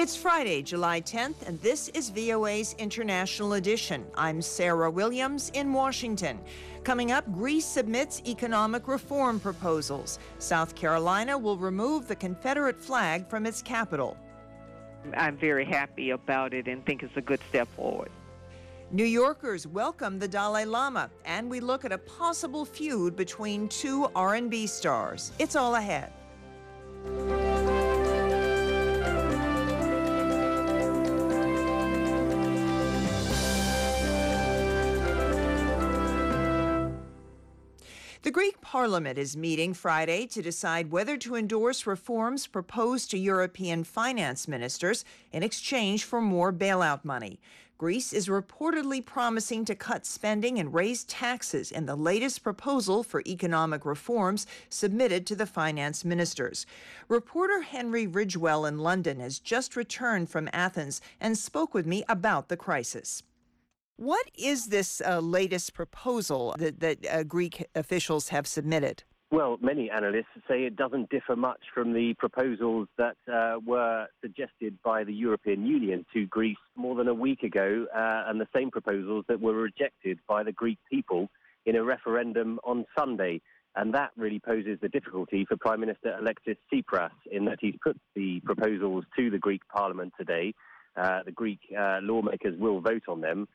It's Friday, July 10th, and this is VOA's International Edition. I'm Sarah Williams in Washington. Coming up, Greece submits economic reform proposals. South Carolina will remove the Confederate flag from its capital. I'm very happy about it and think it's a good step forward. New Yorkers welcome the Dalai Lama, and we look at a possible feud between two R&B stars. It's all ahead. The Greek Parliament is meeting Friday to decide whether to endorse reforms proposed to European finance ministers in exchange for more bailout money. Greece is reportedly promising to cut spending and raise taxes in the latest proposal for economic reforms submitted to the finance ministers. Reporter Henry Ridgewell in London has just returned from Athens and spoke with me about the crisis. What is this latest proposal that Greek officials have submitted? Well, many analysts say it doesn't differ much from the proposals that were suggested by the European Union to Greece more than a week ago, and the same proposals that were rejected by the Greek people in a referendum on Sunday. And that really poses the difficulty for Prime Minister Alexis Tsipras in that he's put the proposals to the Greek Parliament today. The Greek lawmakers will vote on them.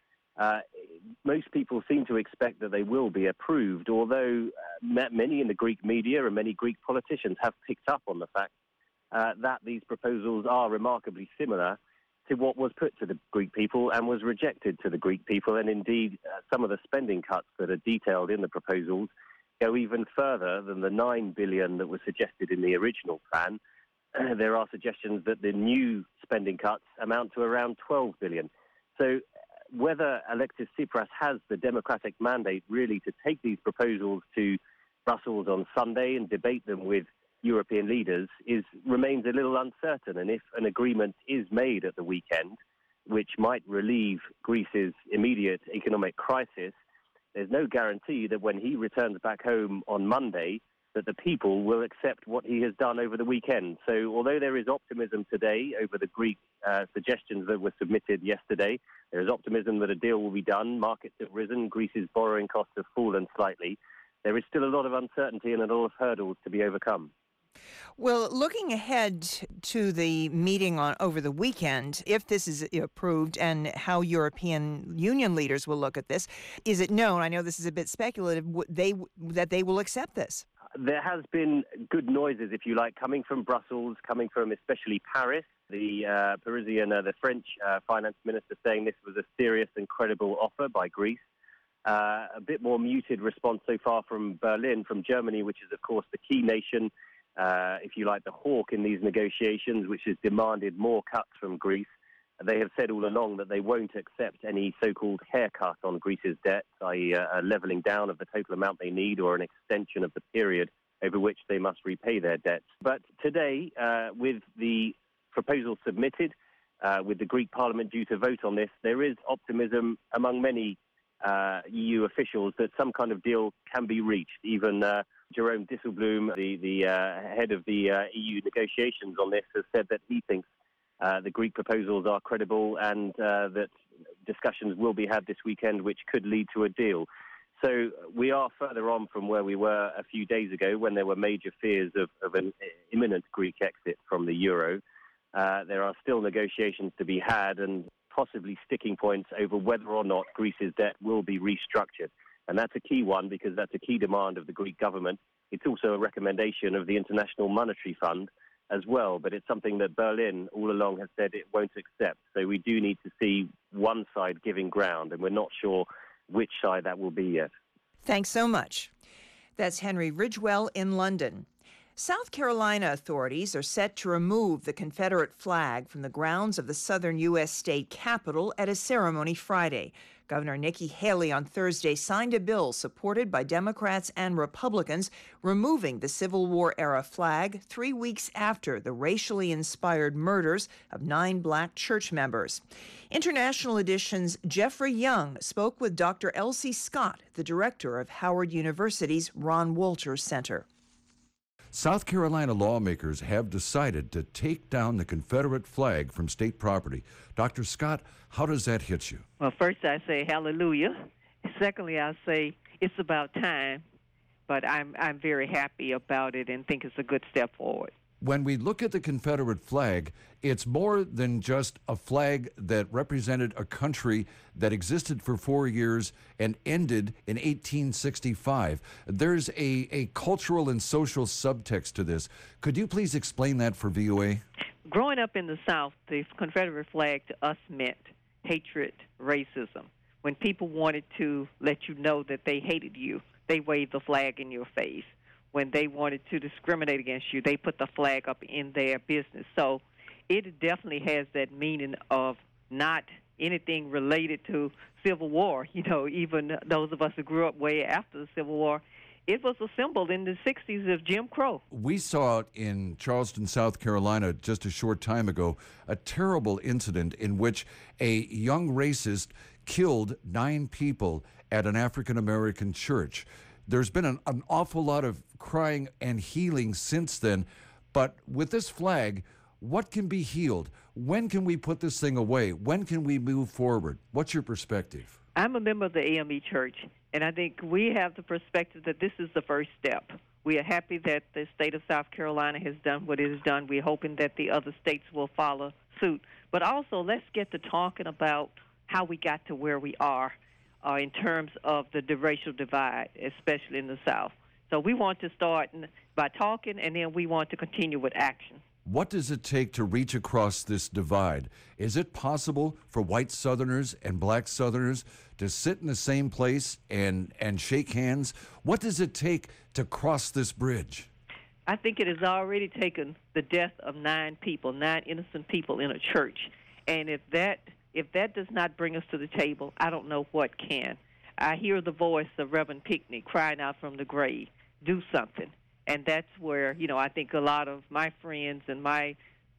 Most people seem to expect that they will be approved, although many in the Greek media and many Greek politicians have picked up on the fact that these proposals are remarkably similar to what was put to the Greek people and was rejected to the Greek people. And indeed, some of the spending cuts that are detailed in the proposals go even further than the $9 billion that was suggested in the original plan. There are suggestions that the new spending cuts amount to around $12 billion. So whether Alexis Tsipras has the democratic mandate really to take these proposals to Brussels on Sunday and debate them with European leaders remains a little uncertain. And if an agreement is made at the weekend, which might relieve Greece's immediate economic crisis, there's no guarantee that when he returns back home on Monday, that the people will accept what he has done over the weekend. So although there is optimism today over the Greek suggestions that were submitted yesterday, there is optimism that a deal will be done. Markets have risen. Greece's borrowing costs have fallen slightly. There is still a lot of uncertainty and a lot of hurdles to be overcome. Well, looking ahead to the meeting over the weekend, if this is approved and how European Union leaders will look at this, is it known, I know this is a bit speculative, that they will accept this? There has been good noises, if you like, coming from Brussels, coming from especially Paris. The the French finance minister saying this was a serious and credible offer by Greece. A bit more muted response so far from Berlin, from Germany, which is, of course, the key nation, if you like, the hawk in these negotiations, which has demanded more cuts from Greece. They have said all along that they won't accept any so-called haircut on Greece's debt, i.e. a levelling down of the total amount they need or an extension of the period over which they must repay their debts. But today, with the proposal submitted, with the Greek Parliament due to vote on this, there is optimism among many EU officials that some kind of deal can be reached. Even Jerome Dijsselbloem, the head of the EU negotiations on this, has said that he thinks the Greek proposals are credible and that discussions will be had this weekend which could lead to a deal. So we are further on from where we were a few days ago when there were major fears of an imminent Greek exit from the euro. There are still negotiations to be had and possibly sticking points over whether or not Greece's debt will be restructured. And that's a key one because that's a key demand of the Greek government. It's also a recommendation of the International Monetary Fund as well, but it's something that Berlin all along has said it won't accept. So we do need to see one side giving ground, and we're not sure which side that will be yet. Thanks so much. That's Henry Ridgewell in London. South Carolina authorities are set to remove the Confederate flag from the grounds of the southern U.S. state capitol at a ceremony Friday. Governor Nikki Haley on Thursday signed a bill supported by Democrats and Republicans removing the Civil War-era flag 3 weeks after the racially inspired murders of 9 black church members. International Edition's Jeffrey Young spoke with Dr. Elsie Scott, the director of Howard University's Ron Wolters Center. South Carolina lawmakers have decided to take down the Confederate flag from state property. Dr. Scott, how does that hit you? Well, first I say hallelujah. Secondly, I say it's about time, but I'm very happy about it and think it's a good step forward. When we look at the Confederate flag, it's more than just a flag that represented a country that existed for 4 years and ended in 1865. There's a cultural and social subtext to this. Could you please explain that for VOA? Growing up in the South, the Confederate flag to us meant hatred, racism. When people wanted to let you know that they hated you, they waved the flag in your face. When they wanted to discriminate against you, they put the flag up in their business. So it definitely has that meaning of not anything related to Civil War. You know, even those of us who grew up way after the Civil War, it was a symbol in the 60s of Jim Crow. We saw in Charleston, South Carolina, just a short time ago, a terrible incident in which a young racist killed 9 people at an African-American church. There's been an awful lot of crying and healing since then, but with this flag, what can be healed? When can we put this thing away? When can we move forward? What's your perspective? I'm a member of the AME Church, and I think we have the perspective that this is the first step. We are happy that the state of South Carolina has done what it has done. We're hoping that the other states will follow suit. But also, let's get to talking about how we got to where we are in terms of the racial divide, especially in the South. So we want to start by talking, and then we want to continue with action. What does it take to reach across this divide? Is it possible for white Southerners and black Southerners to sit in the same place and shake hands? What does it take to cross this bridge? I think it has already taken the death of 9 people, 9 innocent people in a church. And if that does not bring us to the table, I don't know what can. I hear the voice of Reverend Pinckney crying out from the grave, do something. And that's where, I think a lot of my friends and my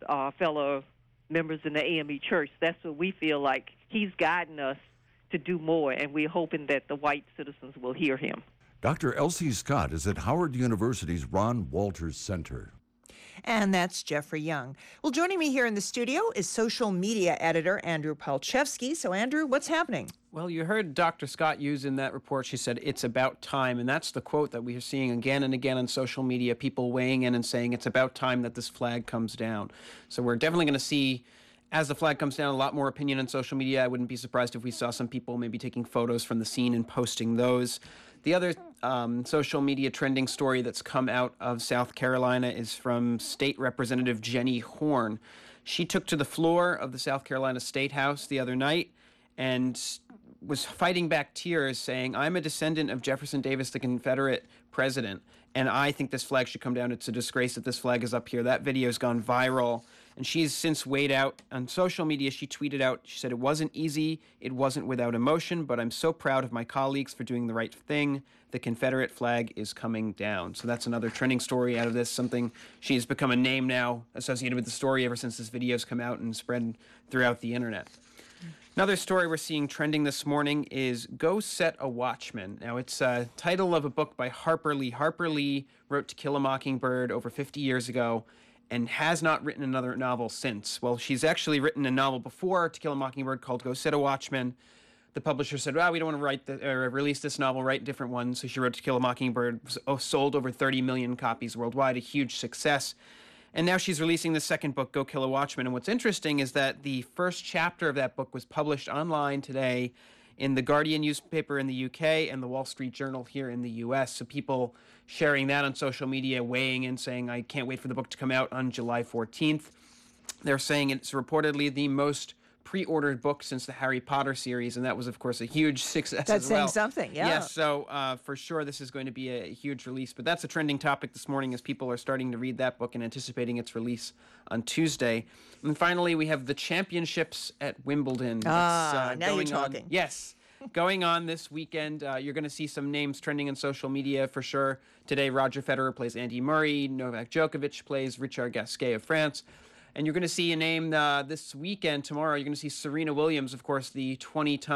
fellow members in the AME Church, that's what we feel like he's guiding us to do more, and we're hoping that the white citizens will hear him. Dr. Elsie Scott is at Howard University's Ron Walters Center. And that's Jeffrey Young. Well, joining me here in the studio is social media editor Andrew Palchevsky. So, Andrew, what's happening? Well, you heard Dr. Scott use in that report, she said, it's about time. And that's the quote that we are seeing again and again on social media, people weighing in and saying it's about time that this flag comes down. So we're definitely going to see, as the flag comes down, a lot more opinion on social media. I wouldn't be surprised if we saw some people maybe taking photos from the scene and posting those. The other social media trending story that's come out of South Carolina is from State Representative Jenny Horn. She took to the floor of the South Carolina State House the other night and was fighting back tears, saying, I'm a descendant of Jefferson Davis, the Confederate president, and I think this flag should come down. It's a disgrace that this flag is up here. That video has gone viral, and she's since weighed out on social media. She tweeted out, she said, it wasn't easy, it wasn't without emotion, but I'm so proud of my colleagues for doing the right thing. The Confederate flag is coming down. So that's another trending story out of this, something she's become a name now associated with the story ever since this video's come out and spread throughout the internet. Another story we're seeing trending this morning is Go Set a Watchman. Now, it's a title of a book by Harper Lee. Harper Lee wrote To Kill a Mockingbird over 50 years ago and has not written another novel since. Well, she's actually written a novel before To Kill a Mockingbird called Go Set a Watchman. The publisher said, we don't want to release this novel, write a different one. So she wrote To Kill a Mockingbird, sold over 30 million copies worldwide, a huge success. And now she's releasing the second book, Go Kill a Watchman. And what's interesting is that the first chapter of that book was published online today in the Guardian newspaper in the UK and the Wall Street Journal here in the US. So people sharing that on social media, weighing in, saying, I can't wait for the book to come out on July 14th. They're saying it's reportedly the most pre-ordered book since the Harry Potter series, and that was, of course, a huge success That's as well. saying something, yeah. Yes, so for sure this is going to be a huge release, but that's a trending topic this morning as people are starting to read that book and anticipating its release on Tuesday. And finally, we have the championships at Wimbledon. Now you're talking. Yes. Going on this weekend, you're going to see some names trending on social media for sure. Today, Roger Federer plays Andy Murray. Novak Djokovic plays Richard Gasquet of France. And you're going to see a name this weekend, tomorrow, you're going to see Serena Williams, of course, the 20-time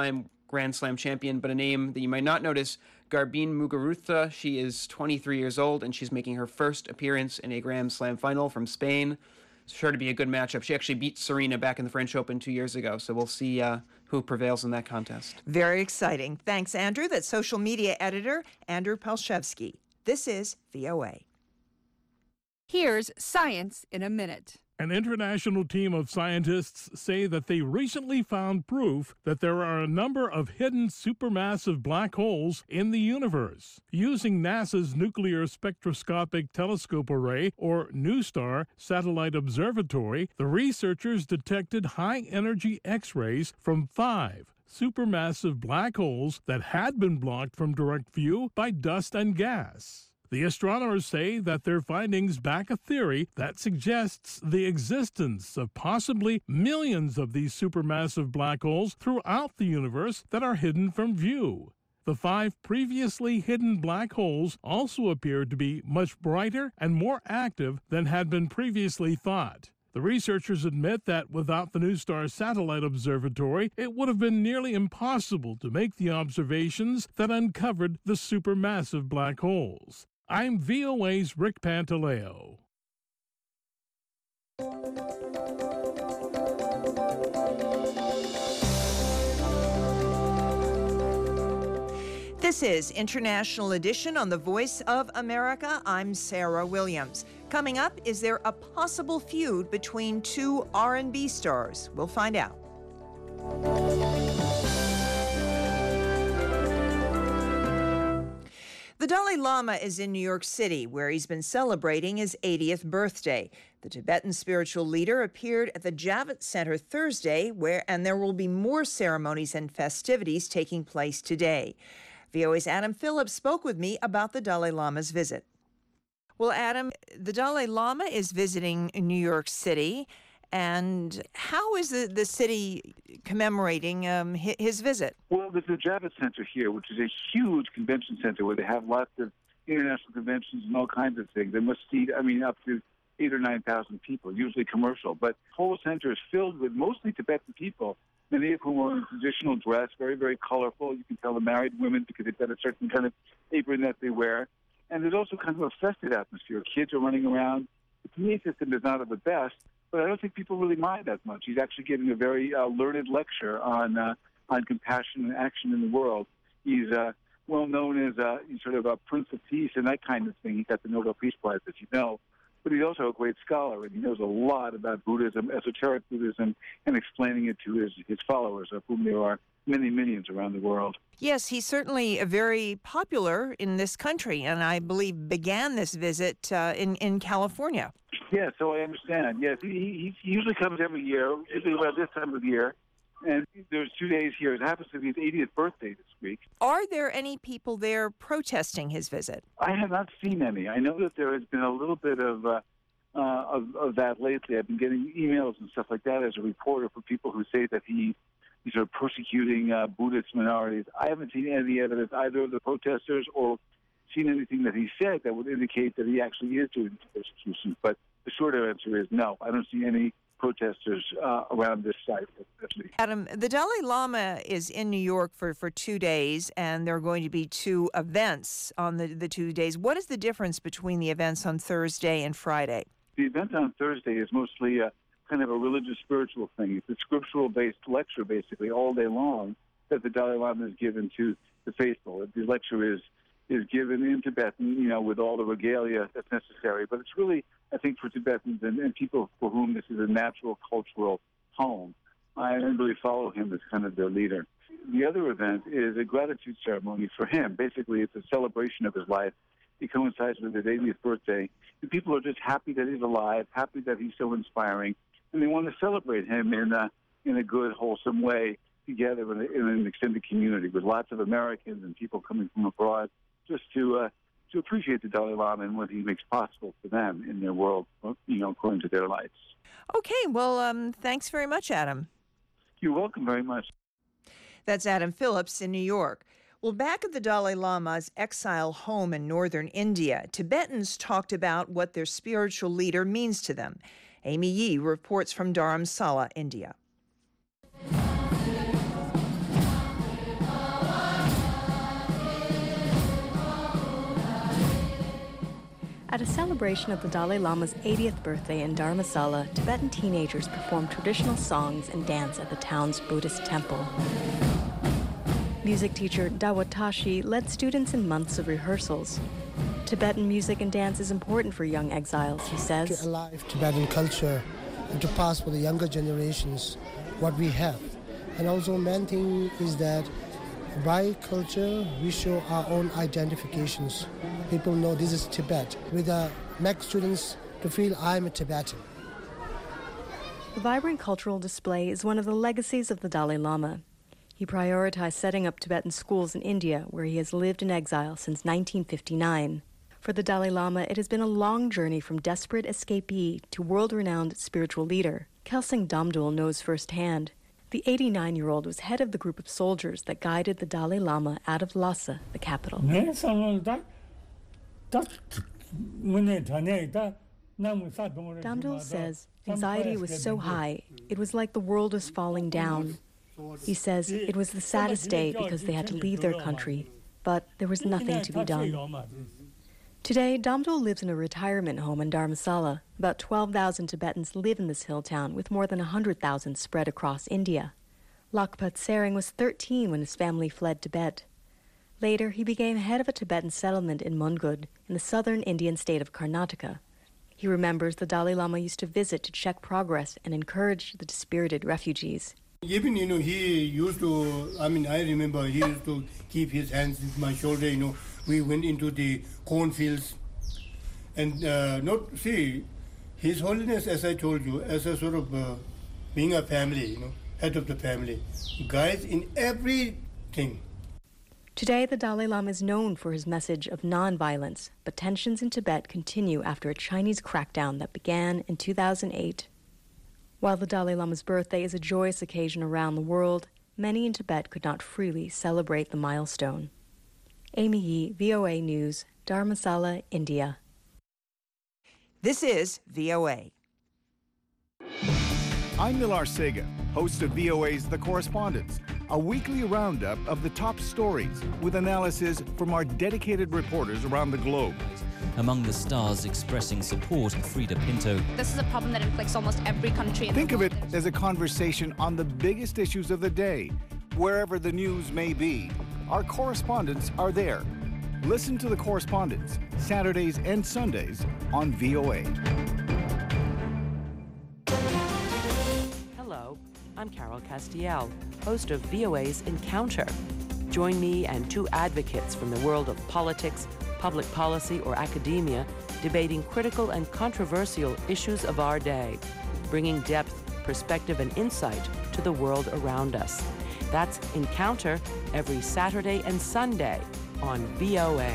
Grand Slam champion, but a name that you might not notice, Garbine Muguruza. She is 23 years old, and she's making her first appearance in a Grand Slam final from Spain. It's sure to be a good matchup. She actually beat Serena back in the French Open 2 years ago, so we'll see who prevails in that contest. Very exciting. Thanks, Andrew. That's social media editor Andrew Palshevsky. This is VOA. Here's Science in a Minute. An international team of scientists say that they recently found proof that there are a number of hidden supermassive black holes in the universe. Using NASA's Nuclear Spectroscopic Telescope Array, or NuSTAR, satellite observatory, the researchers detected high-energy X-rays from 5 supermassive black holes that had been blocked from direct view by dust and gas. The astronomers say that their findings back a theory that suggests the existence of possibly millions of these supermassive black holes throughout the universe that are hidden from view. The 5 previously hidden black holes also appeared to be much brighter and more active than had been previously thought. The researchers admit that without the NuSTAR satellite observatory, it would have been nearly impossible to make the observations that uncovered the supermassive black holes. I'm VOA's Rick Pantaleo. This is International Edition on the Voice of America. I'm Sarah Williams. Coming up, is there a possible feud between 2 R&B stars? We'll find out. The Dalai Lama is in New York City, where he's been celebrating his 80th birthday. The Tibetan spiritual leader appeared at the Javits Center Thursday, and there will be more ceremonies and festivities taking place today. VOA's Adam Phillips spoke with me about the Dalai Lama's visit. Well, Adam, the Dalai Lama is visiting New York City, and how is the city commemorating his visit? Well, there's the Javits Center here, which is a huge convention center where they have lots of international conventions and all kinds of things. They must seat, up to 8,000 or 9,000 people, usually commercial. But the whole center is filled with mostly Tibetan people, many of whom are in traditional dress, very, very colorful. You can tell the married women because they've got a certain kind of apron that they wear. And there's also kind of a festive atmosphere. Kids are running around. The community system is not of the best, but I don't think people really mind that much. He's actually giving a very learned lecture on compassion and action in the world. He's well known as sort of a Prince of Peace and that kind of thing. He got the Nobel Peace Prize, as you know. But he's also a great scholar, and he knows a lot about Buddhism, esoteric Buddhism, and explaining it to his followers, of whom there are many millions around the world. Yes, he's certainly very popular in this country, and I believe began this visit in California. Yeah, so I understand. Yes, he usually comes every year, usually around this time of year. And there's 2 days here. It happens to be his 80th birthday this week. Are there any people there protesting his visit? I have not seen any. I know that there has been a little bit of that lately. I've been getting emails and stuff like that as a reporter for people who say that he's sort of persecuting Buddhist minorities. I haven't seen any evidence either of the protesters or seen anything that he said that would indicate that he actually is doing persecution. But the shorter answer is no. I don't see any protesters around this site, at least. Adam, the Dalai Lama is in New York for 2 days, and there are going to be 2 events on the 2 days. What is the difference between the events on Thursday and Friday? The event on Thursday is mostly kind of a religious, spiritual thing. It's a scriptural-based lecture, basically, all day long, that the Dalai Lama is given to the faithful. The lecture is given in Tibetan, with all the regalia that's necessary. But it's really, I think, for Tibetans and people for whom this is a natural cultural home. I really follow him as kind of their leader. The other event is a gratitude ceremony for him. Basically, it's a celebration of his life. It coincides with his 80th birthday. And people are just happy that he's alive, happy that he's so inspiring, and they want to celebrate him in a good, wholesome way together in an extended community with lots of Americans and people coming from abroad, just to appreciate the Dalai Lama and what he makes possible for them in their world, according to their lights. Okay, well, thanks very much, Adam. You're welcome very much. That's Adam Phillips in New York. Well, back at the Dalai Lama's exile home in northern India, Tibetans talked about what their spiritual leader means to them. Amy Yee reports from Dharamsala, India. At a celebration of the Dalai Lama's 80th birthday in Dharamsala, Tibetan teenagers performed traditional songs and dance at the town's Buddhist temple. Music teacher Dawatashi led students in months of rehearsals. Tibetan music and dance is important for young exiles, he says. To alive Tibetan culture and to pass for the younger generations what we have. And also main thing is that by culture, we show our own identifications. People know this is Tibet. We make students to feel I'm a Tibetan. The vibrant cultural display is one of the legacies of the Dalai Lama. He prioritized setting up Tibetan schools in India, where he has lived in exile since 1959. For the Dalai Lama, it has been a long journey from desperate escapee to world-renowned spiritual leader. Kelsang Damdul knows firsthand. The 89-year-old was head of the group of soldiers that guided the Dalai Lama out of Lhasa, the capital. Damdul says anxiety was so high, it was like the world was falling down. He says it was the saddest day because they had to leave their country, but there was nothing to be done. Today, Damdul lives in a retirement home in Dharamsala. About 12,000 Tibetans live in this hill town, with more than 100,000 spread across India. Lakpat Sering was 13 when his family fled Tibet. Later, he became head of a Tibetan settlement in Mungud, in the southern Indian state of Karnataka. He remembers the Dalai Lama used to visit to check progress and encourage the dispirited refugees. Even, he used to, I remember he used to keep his hands in my shoulder, We went into the cornfields and His Holiness, as I told you, as a sort of being a family, head of the family, guides in everything. Today, the Dalai Lama is known for his message of non-violence, but tensions in Tibet continue after a Chinese crackdown that began in 2008. While the Dalai Lama's birthday is a joyous occasion around the world, many in Tibet could not freely celebrate the milestone. Amy Yee, VOA News, Dharamsala, India. This is VOA. I'm Nilar Sega, host of VOA's The Correspondents, a weekly roundup of the top stories with analysis from our dedicated reporters around the globe. Among the stars expressing support, Frida Pinto. This is a problem that afflicts almost every country in the world. Think of it as a conversation on the biggest issues of the day, wherever the news may be. Our correspondents are there. Listen to The Correspondents, Saturdays and Sundays on VOA. Hello, I'm Carol Castiel, host of VOA's Encounter. Join me and two advocates from the world of politics, public policy, or academia debating critical and controversial issues of our day, bringing depth, perspective, and insight to the world around us. That's Encounter every Saturday and Sunday on VOA.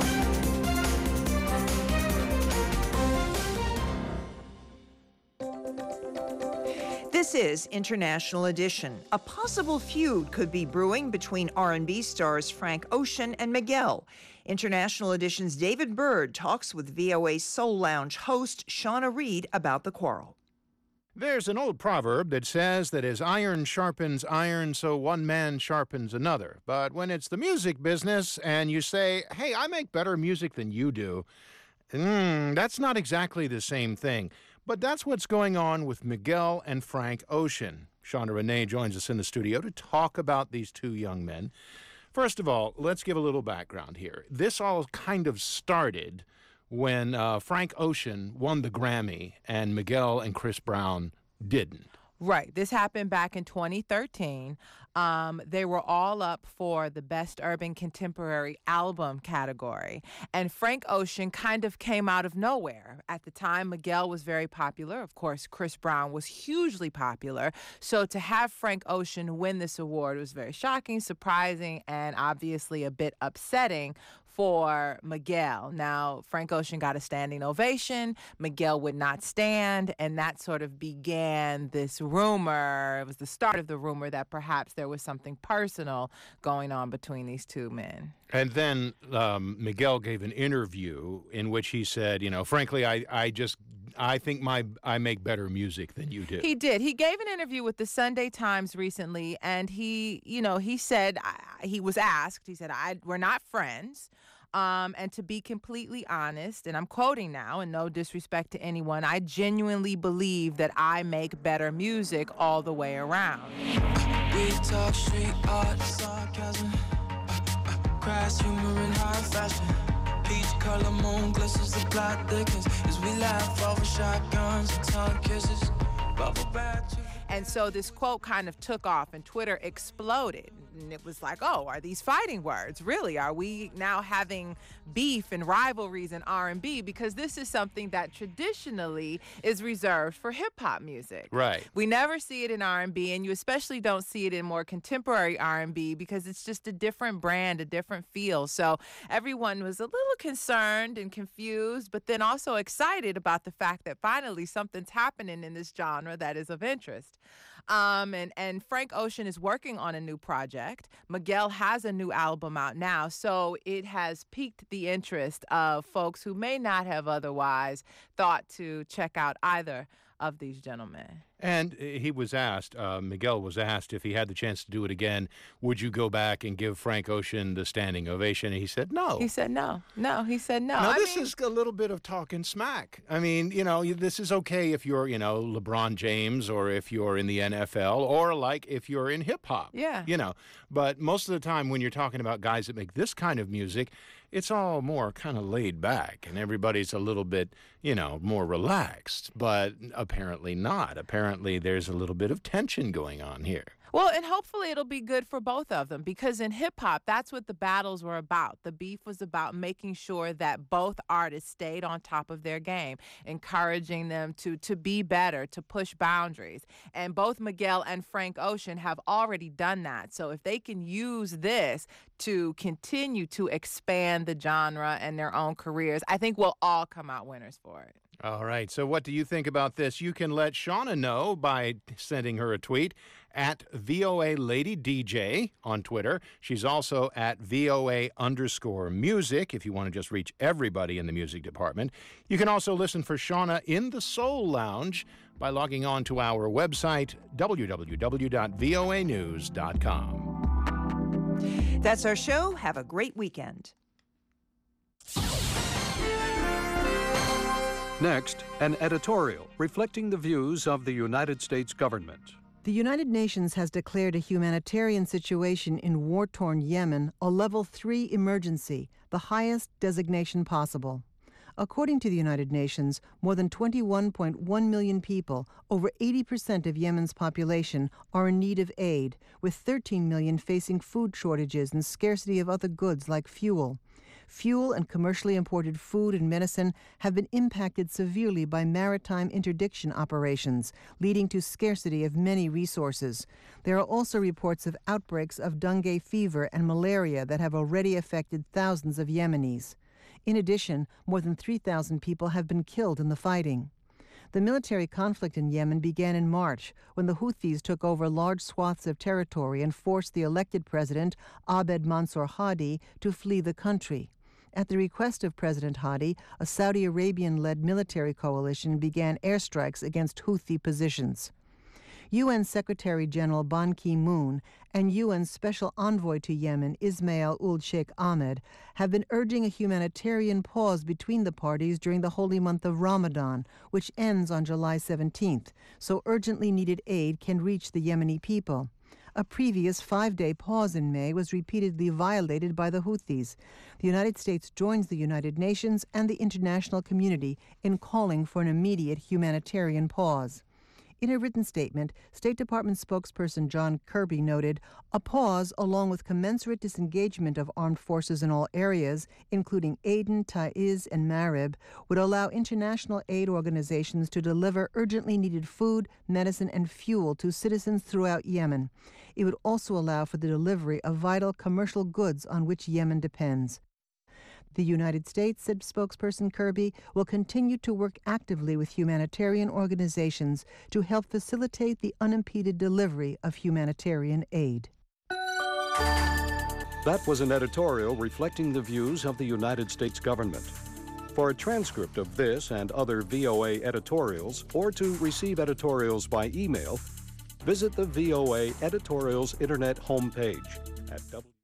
This is International Edition. A possible feud could be brewing between R&B stars Frank Ocean and Miguel. International Edition's David Byrd talks with VOA Soul Lounge host Shauna Reed about the quarrel. There's an old proverb that says that as iron sharpens iron, so one man sharpens another. But when it's the music business and you say, hey, I make better music than you do, that's not exactly the same thing. But that's what's going on with Miguel and Frank Ocean. Shauna Renee joins us in the studio to talk about these two young men. First of all, let's give a little background here. This all kind of started when Frank Ocean won the Grammy and Miguel and Chris Brown didn't. Right. This happened back in 2013. They were all up for the Best Urban Contemporary Album category. And Frank Ocean kind of came out of nowhere. At the time, Miguel was very popular. Of course, Chris Brown was hugely popular. So to have Frank Ocean win this award was very shocking, surprising, and obviously a bit upsetting for Miguel. Now, Frank Ocean got a standing ovation. Miguel would not stand, and that sort of began this rumor. It was the start of the rumor that perhaps there was something personal going on between these two men. And then Miguel gave an interview in which he said, frankly, I think I make better music than you do. He did. He gave an interview with the Sunday Times recently, and he said, he was asked, he said, we're not friends. And to be completely honest, and I'm quoting now, and no disrespect to anyone, I genuinely believe that I make better music all the way around. We talk street art, sarcasm, crass humor in high fashion. Peach color moon glistens, the plot thickens as we laugh over shotguns and tongue kisses. Bubble bath. And so this quote kind of took off and Twitter exploded. And it was like, oh, are these fighting words? Really? Are we now having beef and rivalries in R&B? Because this is something that traditionally is reserved for hip-hop music. Right. We never see it in R&B, and you especially don't see it in more contemporary R&B because it's just a different brand, a different feel. So everyone was a little concerned and confused, but then also excited about the fact that finally something's happening in this genre that is of interest. And Frank Ocean is working on a new project. Miguel has a new album out now, so it has piqued the interest of folks who may not have otherwise thought to check out either of these gentlemen. And he was asked, Miguel was asked if he had the chance to do it again, would you go back and give Frank Ocean the standing ovation? And he said no. He said no. No, he said no. Now, this is a little bit of talking smack. I mean, you know, this is okay if you're, you know, LeBron James or if you're in the NFL or like if you're in hip hop. Yeah. You know, but most of the time when you're talking about guys that make this kind of music, it's all more kind of laid back and everybody's a little bit, you know, more relaxed. But apparently not. Apparently there's a little bit of tension going on here. Well, and hopefully it'll be good for both of them because in hip-hop, that's what the battles were about. The beef was about making sure that both artists stayed on top of their game, encouraging them to be better, to push boundaries. And both Miguel and Frank Ocean have already done that. So if they can use this to continue to expand the genre and their own careers, I think we'll all come out winners for it. All right. So what do you think about this? You can let Shauna know by sending her a tweet at VOA Lady DJ on Twitter. She's also at VOA_music if you want to just reach everybody in the music department. You can also listen for Shauna in the Soul Lounge by logging on to our website, www.voanews.com. That's our show. Have a great weekend. Next, an editorial reflecting the views of the United States government. The United Nations has declared a humanitarian situation in war-torn Yemen a Level 3 emergency, the highest designation possible. According to the United Nations, more than 21.1 million people, over 80% of Yemen's population, are in need of aid, with 13 million facing food shortages and scarcity of other goods like fuel. Fuel and commercially imported food and medicine have been impacted severely by maritime interdiction operations, leading to scarcity of many resources. There are also reports of outbreaks of dengue fever and malaria that have already affected thousands of Yemenis. In addition, more than 3,000 people have been killed in the fighting. The military conflict in Yemen began in March when the Houthis took over large swaths of territory and forced the elected president, Abed Mansour Hadi, to flee the country. At the request of President Hadi, a Saudi Arabian-led military coalition began airstrikes against Houthi positions. UN Secretary-General Ban Ki-moon and UN Special Envoy to Yemen, Ismail Ould Sheikh Ahmed, have been urging a humanitarian pause between the parties during the holy month of Ramadan, which ends on July 17th, so urgently needed aid can reach the Yemeni people. A previous 5-day pause in May was repeatedly violated by the Houthis. The United States joins the United Nations and the international community in calling for an immediate humanitarian pause. In a written statement, State Department spokesperson John Kirby noted, a pause, along with commensurate disengagement of armed forces in all areas, including Aden, Taiz, and Marib, would allow international aid organizations to deliver urgently needed food, medicine, and fuel to citizens throughout Yemen. It would also allow for the delivery of vital commercial goods on which Yemen depends. The United States, said spokesperson Kirby, will continue to work actively with humanitarian organizations to help facilitate the unimpeded delivery of humanitarian aid. That was an editorial reflecting the views of the United States government. For a transcript of this and other VOA editorials, or to receive editorials by email, visit the VOA Editorials Internet homepage at